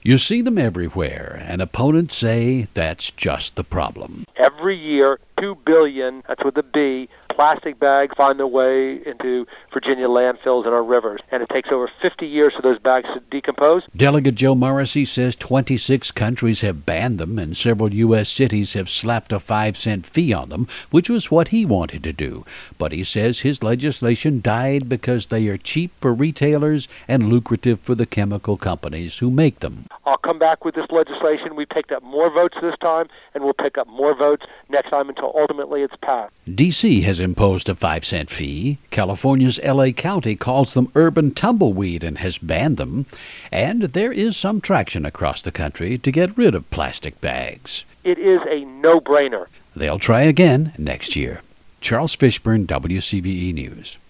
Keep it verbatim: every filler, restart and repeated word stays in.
You see them everywhere, and opponents say that's just the problem. Every year, two billion, that's with a B, plastic bags find their way into Virginia landfills and our rivers. And it takes over fifty years for those bags to decompose. Delegate Joe Morrissey says twenty-six countries have banned them, and several U S cities have slapped a five-cent fee on them, which was what he wanted to do. But he says his legislation died because they are cheap for retailers and lucrative for the chemical companies who make them. I'll come back with this legislation. We picked up more votes this time, and we'll pick up more votes next time until ultimately it's passed. D C has imposed a five-cent fee. California's L A County calls them urban tumbleweed and has banned them. And there is some traction across the country to get rid of plastic bags. It is a no-brainer. They'll try again next year. Charles Fishburne, W C V E News.